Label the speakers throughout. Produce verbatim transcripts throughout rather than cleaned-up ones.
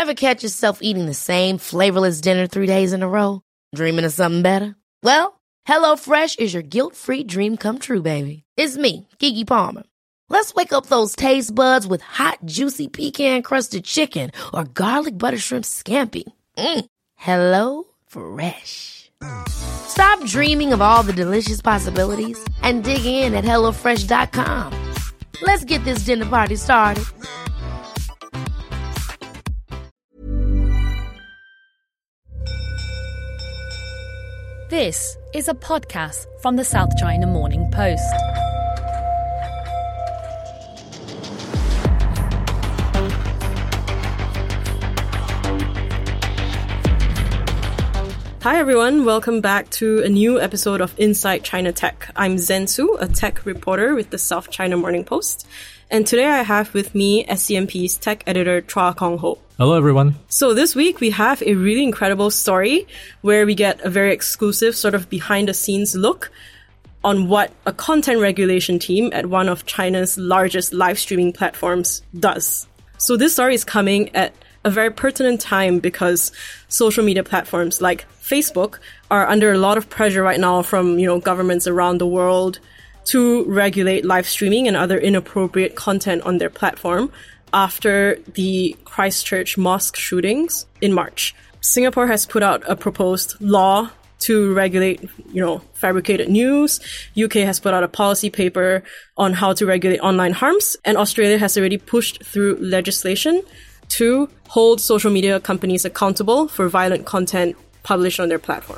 Speaker 1: Ever catch yourself eating the same flavorless dinner three days in a row? Dreaming of something better? Well, HelloFresh is your guilt-free dream come true, baby. It's me, Keke Palmer. Let's wake up those taste buds with hot, juicy pecan-crusted chicken or garlic butter shrimp scampi. Mm. Hello Fresh. Stop dreaming of all the delicious possibilities and dig in at hello fresh dot com. Let's get this dinner party started.
Speaker 2: This is a podcast from the South China Morning Post.
Speaker 3: Hi everyone, welcome back to a new episode of Inside China Tech. I'm Zen Su, a tech reporter with the South China Morning Post. And today I have with me S C M P's tech editor Chua Kong Ho.
Speaker 4: Hello everyone.
Speaker 3: So this week we have a really incredible story where we get a very exclusive sort of behind the scenes look on what a content regulation team at one of China's largest live streaming platforms does. So this story is coming at a very pertinent time because social media platforms like Facebook are under a lot of pressure right now from, you know, governments around the world to regulate live streaming and other inappropriate content on their platform after the Christchurch mosque shootings in March. Singapore has put out a proposed law to regulate, you know, fabricated news. U K has put out a policy paper on how to regulate online harms, and Australia has already pushed through legislation to hold social media companies accountable for violent content published on their platform.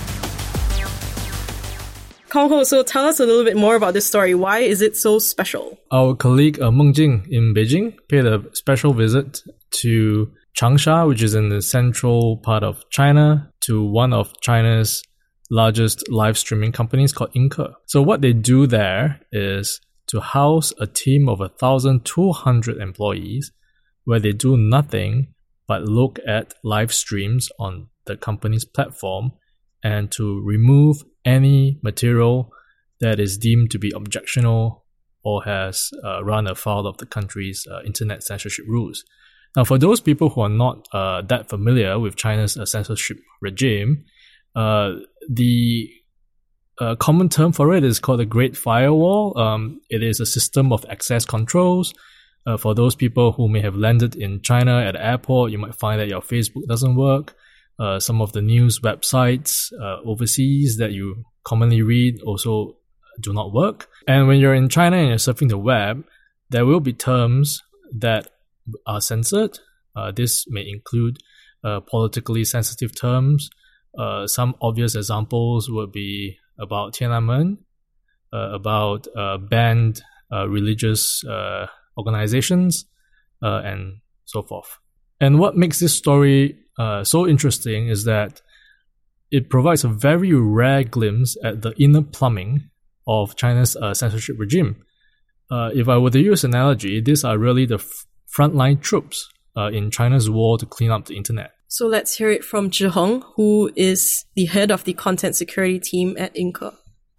Speaker 3: Kong Ho, so tell us a little bit more about this story. Why is it so special?
Speaker 4: Our colleague uh, Meng Jing in Beijing paid a special visit to Changsha, which is in the central part of China, to one of China's largest live streaming companies called Inke. So what they do there is to house a team of one thousand two hundred employees where they do nothing but look at live streams on the company's platform and to remove any material that is deemed to be objectionable or has uh, run afoul of the country's uh, internet censorship rules. Now, for those people who are not uh, that familiar with China's uh, censorship regime, uh, the uh, common term for it is called the Great Firewall. Um, it is a system of access controls. Uh, for those people who may have landed in China at the airport, you might find that your Facebook doesn't work. Uh, some of the news websites uh, overseas that you commonly read also do not work. And when you're in China and you're surfing the web, there will be terms that are censored. Uh, this may include uh, politically sensitive terms. Uh, some obvious examples would be about Tiananmen, uh, about uh, banned uh, religious uh, organizations, uh, and so forth. And what makes this story uh, so interesting is that it provides a very rare glimpse at the inner plumbing of China's uh, censorship regime. Uh, if I were to use an analogy, these are really the f- frontline troops uh, in China's war to clean up the internet.
Speaker 3: So let's hear it from Zhi Heng, who is the head of the content security team at Inke.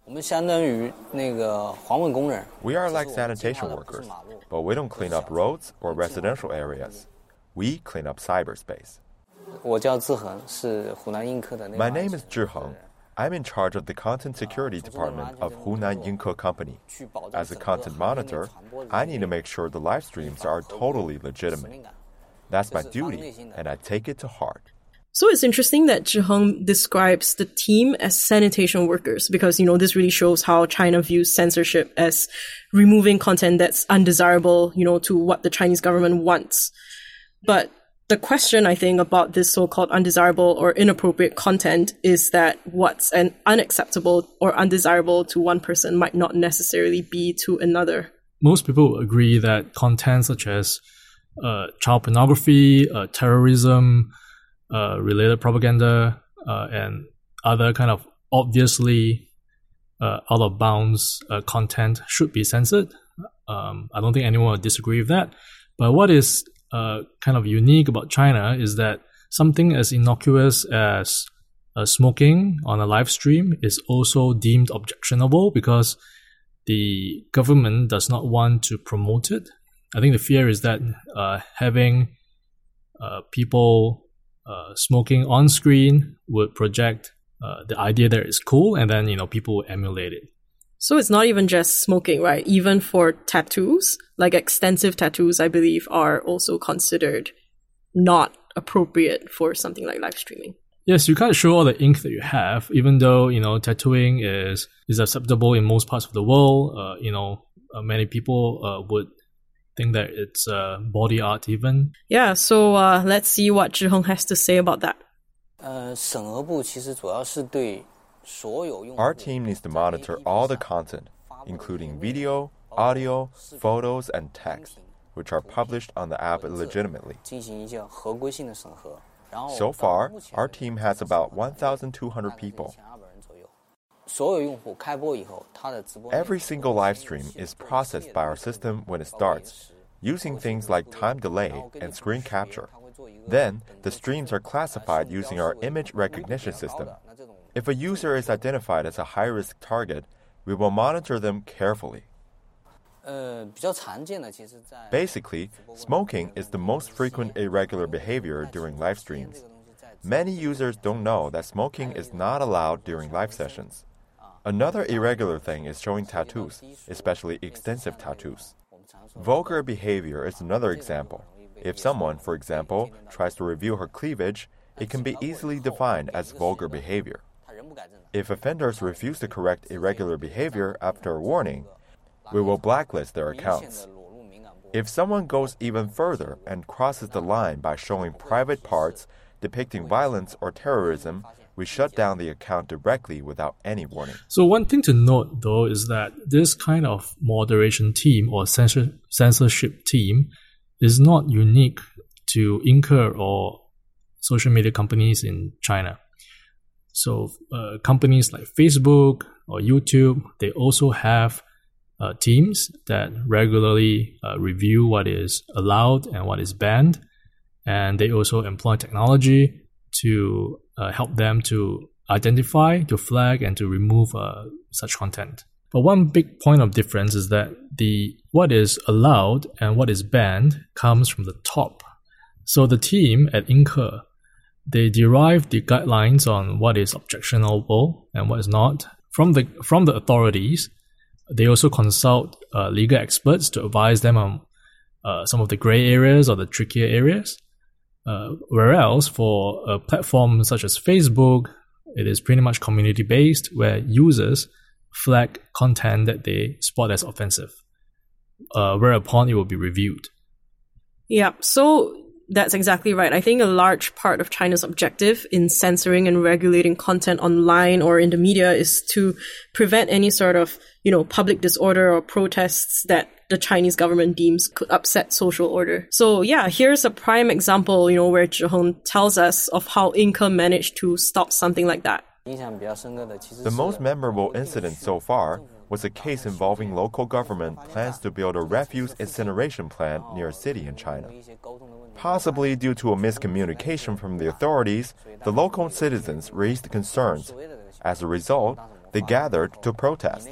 Speaker 5: We are like sanitation workers, but we don't clean up roads or residential areas. We clean up cyberspace. My name is Zhi Heng. I'm in charge of the content security department of Hunan Inke Company. As a content monitor, I need to make sure the live streams are totally legitimate. That's my duty, and I take it to heart.
Speaker 3: So it's interesting that Zhi Heng describes the team as sanitation workers because, you know, this really shows how China views censorship as removing content that's undesirable, you know, to what the Chinese government wants. But the question, I think, about this so-called undesirable or inappropriate content is that what's an unacceptable or undesirable to one person might not necessarily be to another.
Speaker 4: Most people agree that content such as uh, child pornography, uh, terrorism, uh, related propaganda, uh, and other kind of obviously uh, out of bounds uh, content should be censored. Um, I don't think anyone would disagree with that. But what is uh, kind of unique about China is that something as innocuous as uh, smoking on a live stream is also deemed objectionable because the government does not want to promote it. I think the fear is that uh, having uh, people uh, smoking on screen would project uh, the idea that it's cool, and then, you know, people would emulate it.
Speaker 3: So it's not even just smoking, right? Even for tattoos, like extensive tattoos, I believe, are also considered not appropriate for something like live streaming.
Speaker 4: Yes, you can't show all the ink that you have, even though, you know, tattooing is, is acceptable in most parts of the world. Uh, you know, uh, many people uh, would think that it's uh, body art even.
Speaker 3: Yeah, so uh, let's see what Zhiheng has to say about that.
Speaker 5: Our team needs to monitor all the content, including video, audio, photos, and text, which are published on the app legitimately. So far, our team has about one thousand two hundred people. Every single live stream is processed by our system when it starts, using things like time delay and screen capture. Then, the streams are classified using our image recognition system. If a user is identified as a high-risk target, we will monitor them carefully. Basically, smoking is the most frequent irregular behavior during live streams. Many users don't know that smoking is not allowed during live sessions. Another irregular thing is showing tattoos, especially extensive tattoos. Vulgar behavior is another example. If someone, for example, tries to reveal her cleavage, it can be easily defined as vulgar behavior. If offenders refuse to correct irregular behavior after a warning, we will blacklist their accounts. If someone goes even further and crosses the line by showing private parts depicting violence or terrorism, we shut down the account directly without any warning.
Speaker 4: So one thing to note, though, is that this kind of moderation team or censor- censorship team is not unique to Incur or social media companies in China. So uh, companies like Facebook or YouTube, they also have Uh, teams that regularly uh, review what is allowed and what is banned, and they also employ technology to uh, help them to identify, to flag, and to remove uh, such content. But one big point of difference is that the what is allowed and what is banned comes from the top. So the team at Incur, they derive the guidelines on what is objectionable and what is not from the from the authorities. They also consult uh, legal experts to advise them on uh, some of the gray areas or the trickier areas. Uh, whereas for a platform such as Facebook, it is pretty much community-based, where users flag content that they spot as offensive, uh, whereupon it will be reviewed.
Speaker 3: Yeah, so that's exactly right. I think a large part of China's objective in censoring and regulating content online or in the media is to prevent any sort of, you know, public disorder or protests that the Chinese government deems could upset social order. So yeah, here's a prime example, you know, where Zhiheng tells us of how Incur managed to stop something like that.
Speaker 5: The most memorable incident so far was a case involving local government plans to build a refuse incineration plant near a city in China. Possibly due to a miscommunication from the authorities, the local citizens raised concerns. As a result, they gathered to protest.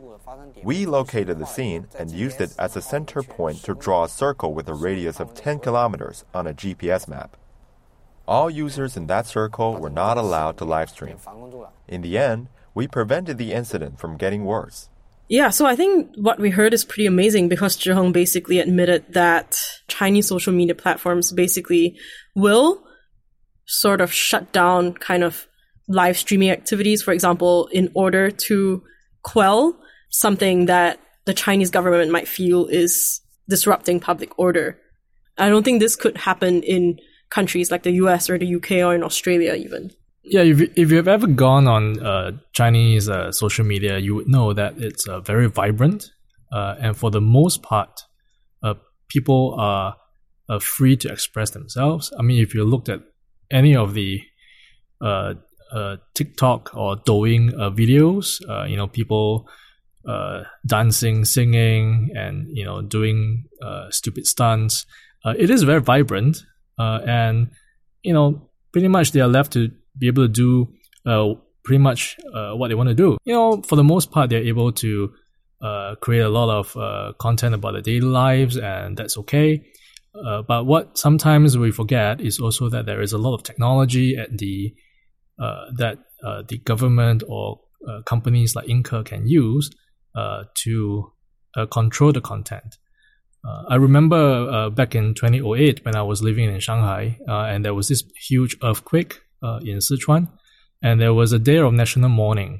Speaker 5: We located the scene and used it as a center point to draw a circle with a radius of ten kilometers on a G P S map. All users in that circle were not allowed to live stream. In the end, we prevented the incident from getting worse.
Speaker 3: Yeah, so I think what we heard is pretty amazing, because Zhiheng basically admitted that Chinese social media platforms basically will sort of shut down kind of live streaming activities, for example, in order to quell something that the Chinese government might feel is disrupting public order. I don't think this could happen in countries like the U S or the U K or in Australia even.
Speaker 4: Yeah, if, if you've ever gone on uh, Chinese uh, social media, you would know that it's uh, very vibrant. Uh, and for the most part, uh, people are uh, free to express themselves. I mean, if you looked at any of the uh, uh, TikTok or Douyin uh, videos, uh, you know, people uh, dancing, singing, and, you know, doing uh, stupid stunts. Uh, it is very vibrant. Uh, and, you know, pretty much they are left to be able to do uh, pretty much uh, what they want to do. You know, for the most part, they're able to uh, create a lot of uh, content about their daily lives, and that's okay. Uh, but what sometimes we forget is also that there is a lot of technology at the uh, that uh, the government or uh, companies like Inke can use uh, to uh, control the content. Uh, I remember uh, back in twenty oh eight when I was living in Shanghai, uh, and there was this huge earthquake uh, in Sichuan, and there was a day of national mourning.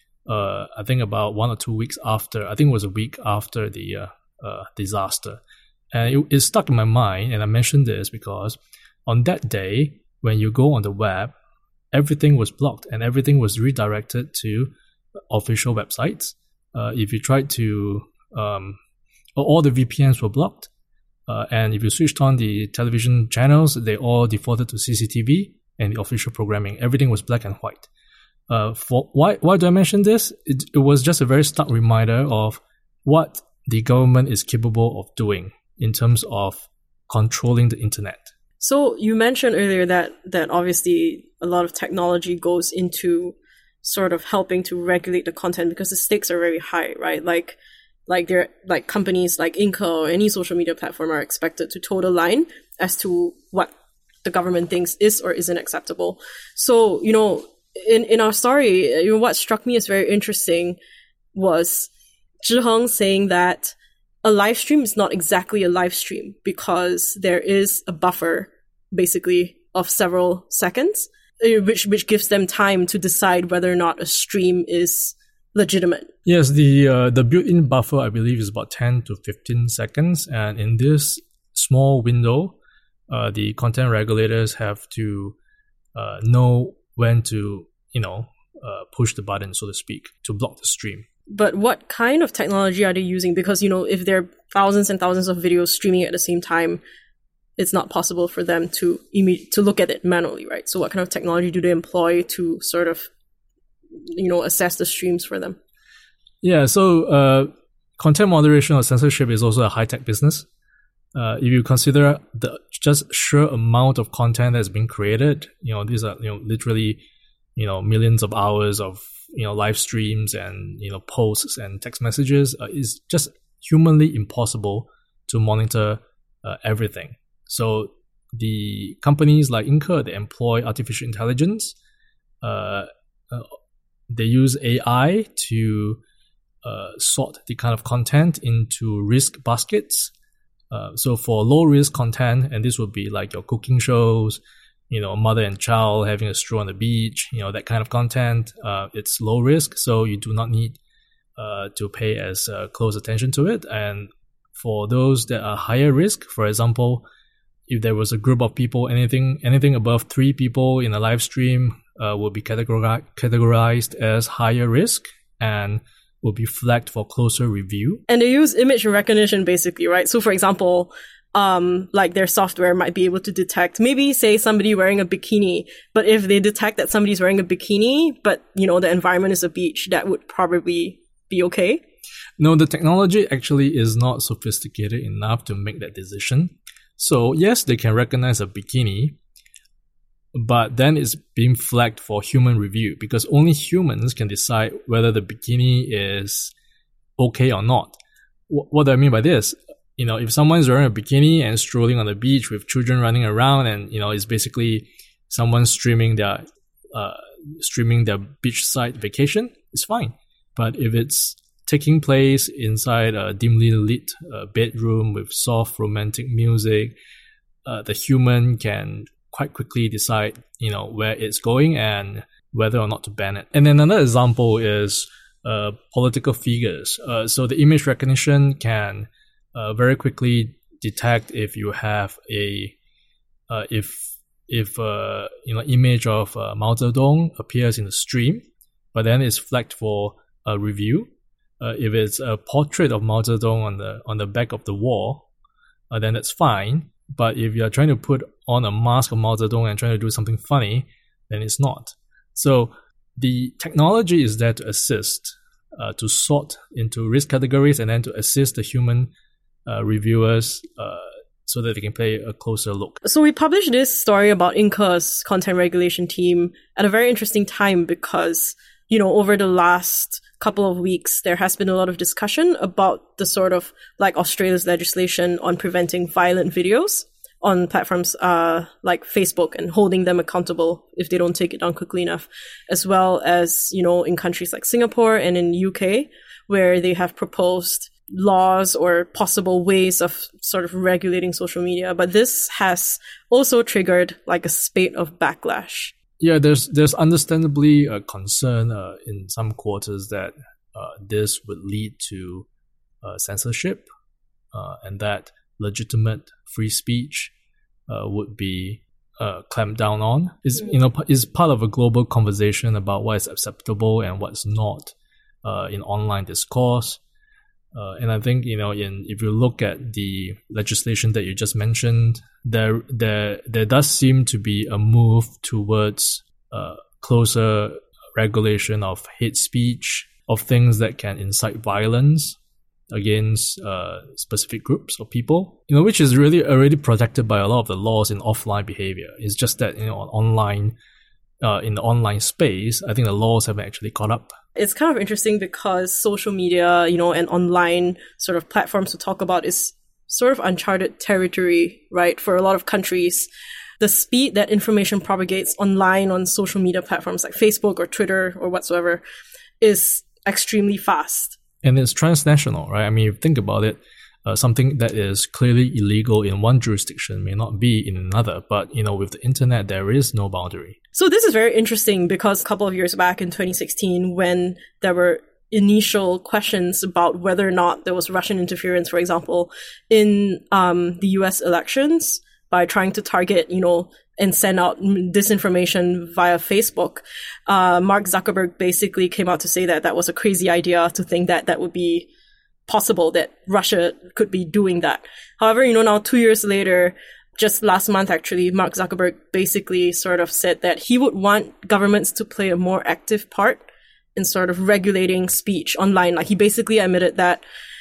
Speaker 4: Uh, I think about one or two weeks after, I think it was a week after the uh, uh, disaster. And it, it stuck in my mind, and I mentioned this because on that day, when you go on the web, everything was blocked and everything was redirected to official websites. Uh, if you tried to, um, all the V P Ns were blocked. Uh, and if you switched on the television channels, they all defaulted to C C T V and the official programming. Everything was black and white. Uh, for why why do I mention this? It, it was just a very stark reminder of what the government is capable of doing in terms of controlling the internet.
Speaker 3: So you mentioned earlier that that obviously a lot of technology goes into sort of helping to regulate the content because the stakes are very high, right? Like like there like companies like Inke or any social media platform are expected to toe the line as to what the government thinks is or isn't acceptable. So, you know, in, in our story, you know, what struck me as very interesting was Zhiheng saying that a live stream is not exactly a live stream because there is a buffer, basically, of several seconds, which which gives them time to decide whether or not a stream is legitimate.
Speaker 4: Yes, the uh, the built-in buffer, I believe, is about ten to fifteen seconds. And in this small window, uh, the content regulators have to uh, know when to, you know, uh, push the button, so to speak, to block the stream.
Speaker 3: But what kind of technology are they using? Because, you know, if there are thousands and thousands of videos streaming at the same time, it's not possible for them to imme- to look at it manually, right? So what kind of technology do they employ to sort of, you know, assess the streams for them?
Speaker 4: Yeah, so uh, content moderation or censorship is also a high-tech business. Uh, if you consider the just sheer amount of content that's been created, you know, these are, you know, literally, you know, millions of hours of, you know, live streams and, you know, posts and text messages, uh, is just humanly impossible to monitor uh, everything. So the companies like Inke, they employ artificial intelligence. Uh, uh, they use A I to uh, sort the kind of content into risk baskets. Uh, so for low risk content, and this would be like your cooking shows, you know, mother and child having a stroll on the beach, you know, that kind of content, uh, it's low risk, so you do not need uh, to pay as uh, close attention to it. And for those that are higher risk, for example, if there was a group of people, anything anything above three people in a live stream uh, will be categori- categorized as higher risk and will be flagged for closer review.
Speaker 3: And they use image recognition, basically, right? So, for example, Um, like their software might be able to detect maybe say somebody wearing a bikini, but if they detect that somebody's wearing a bikini, but you know, the environment is a beach, that would probably be okay.
Speaker 4: No, the technology actually is not sophisticated enough to make that decision. So yes, they can recognize a bikini, but then it's being flagged for human review because only humans can decide whether the bikini is okay or not. W- what do I mean by this? You know, if someone's wearing a bikini and strolling on the beach with children running around, and you know, it's basically someone streaming their uh, streaming their beachside vacation, it's fine. But if it's taking place inside a dimly lit uh, bedroom with soft romantic music, uh, the human can quite quickly decide, you know, where it's going and whether or not to ban it. And then another example is uh, political figures. Uh, so the image recognition can Uh, very quickly detect if you have a uh, if if uh, you know, image of uh, Mao Zedong appears in the stream, but then it's flagged for a review. Uh, if it's a portrait of Mao Zedong on the on the back of the wall, uh, then that's fine. But if you're trying to put on a mask of Mao Zedong and trying to do something funny, then it's not. So the technology is there to assist, uh, to sort into risk categories, and then to assist the human Uh, reviewers uh, so that they can play a closer look.
Speaker 3: So we published this story about Inke's content regulation team at a very interesting time because, you know, over the last couple of weeks, there has been a lot of discussion about the sort of like Australia's legislation on preventing violent videos on platforms uh, like Facebook and holding them accountable if they don't take it down quickly enough, as well as, you know, in countries like Singapore and in U K, where they have proposed laws or possible ways of sort of regulating social media. But this has also triggered like a spate of backlash.
Speaker 4: Yeah, there's there's understandably a concern uh, in some quarters that uh, this would lead to uh, censorship uh, and that legitimate free speech uh, would be uh, clamped down on. Is you know is part of a global conversation about what is acceptable and what's not uh, in online discourse. Uh, and I think you know, in if you look at the legislation that you just mentioned, there there there does seem to be a move towards uh, closer regulation of hate speech, of things that can incite violence against uh, specific groups or people, you know, which is really already protected by a lot of the laws in offline behavior. It's just that, you know, on online, uh, in the online space, I think the laws haven't actually caught up.
Speaker 3: It's kind of interesting because social media, you know, and online sort of platforms to talk about is sort of uncharted territory, right? For a lot of countries, the speed that information propagates online on social media platforms like Facebook or Twitter or whatsoever is extremely fast.
Speaker 4: And it's transnational, right? I mean, if you think about it, uh, something that is clearly illegal in one jurisdiction may not be in another. But, you know, with the internet, there is no boundary.
Speaker 3: So this is very interesting because a couple of years back in twenty sixteen, when there were initial questions about whether or not there was Russian interference, for example, in um, the U S elections by trying to target, you know, and send out disinformation via Facebook, uh, Mark Zuckerberg basically came out to say that that was a crazy idea to think that that would be possible, that Russia could be doing that. However, you know, now two years later, just last month, actually, Mark Zuckerberg basically sort of said that he would want governments to play a more active part in sort of regulating speech online. Like, he basically admitted that,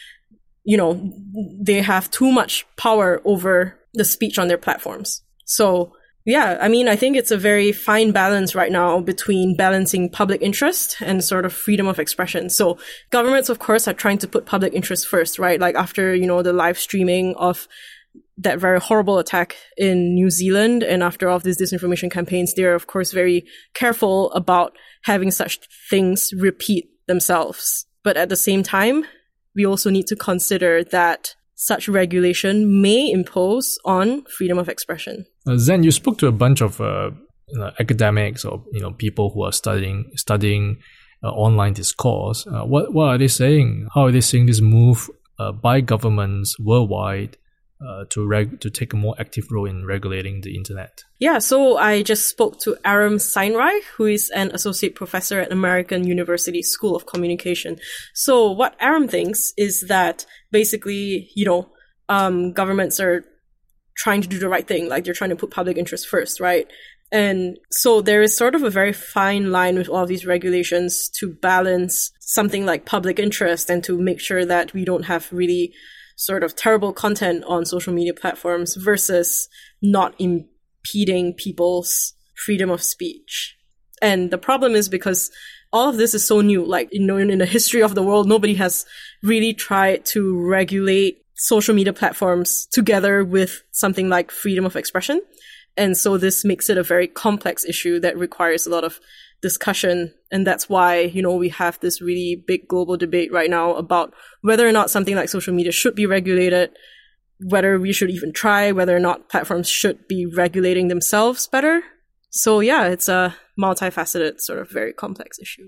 Speaker 3: you know, they have too much power over the speech on their platforms. So, yeah, I mean, I think it's a very fine balance right now between balancing public interest and sort of freedom of expression. So governments, of course, are trying to put public interest first, right? Like after, you know, the live streaming of that very horrible attack in New Zealand, and after all of these disinformation campaigns, they're, of course, very careful about having such things repeat themselves. But at the same time, we also need to consider that such regulation may impose on freedom of expression.
Speaker 4: Uh, Zen, you spoke to a bunch of uh, you know, academics or you know people who are studying studying uh, online discourse. Uh, what what are they saying? How are they seeing this move uh, by governments worldwide uh, to reg- to take a more active role in regulating the internet?
Speaker 3: Yeah, so I just spoke to Aram Seinreich, who is an associate professor at American University School of Communication. So what Aram thinks is that basically, you know, um, governments are trying to do the right thing, like they're trying to put public interest first, right? And so there is sort of a very fine line with all of these regulations to balance something like public interest and to make sure that we don't have really sort of terrible content on social media platforms versus not impeding people's freedom of speech. And the problem is because all of this is so new, like, you know, in the history of the world, nobody has really tried to regulate social media platforms together with something like freedom of expression. And so this makes it a very complex issue that requires a lot of discussion. And that's why, you know, we have this really big global debate right now about whether or not something like social media should be regulated, whether we should even try, whether or not platforms should be regulating themselves better. So yeah, it's a multifaceted, sort of very complex issue.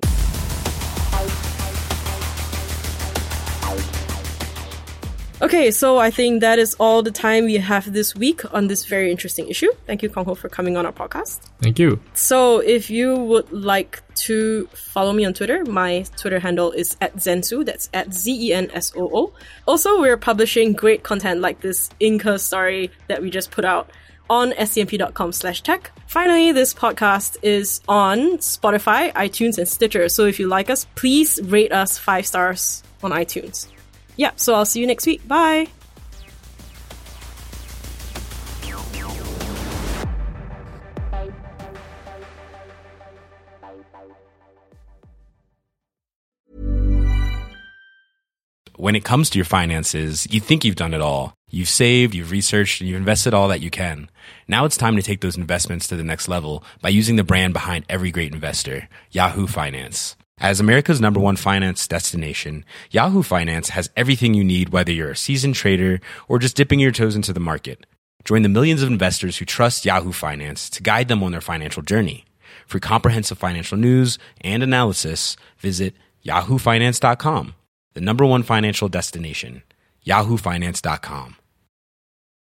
Speaker 3: Okay, so I think that is all the time we have this week on this very interesting issue. Thank you, Kong Ho, for coming on our podcast.
Speaker 4: Thank you.
Speaker 3: So if you would like to follow me on Twitter, my Twitter handle is at Zensoo. That's at Z E N S O O. Also, we're publishing great content like this Inca story that we just put out on scmp.com slash tech. Finally, this podcast is on Spotify, iTunes, and Stitcher. So if you like us, please rate us five stars on iTunes. Yeah, so I'll see you next week. Bye!
Speaker 6: when it comes to your finances, you think you've done it all. You've saved, you've researched, and you've invested all that you can. Now it's time to take those investments to the next level by using the brand behind every great investor, Yahoo Finance. As America's number one finance destination, Yahoo Finance has everything you need, whether you're a seasoned trader or just dipping your toes into the market. Join the millions of investors who trust Yahoo Finance to guide them on their financial journey. For comprehensive financial news and analysis, visit yahoo finance dot com, the number one financial destination, yahoo finance dot com.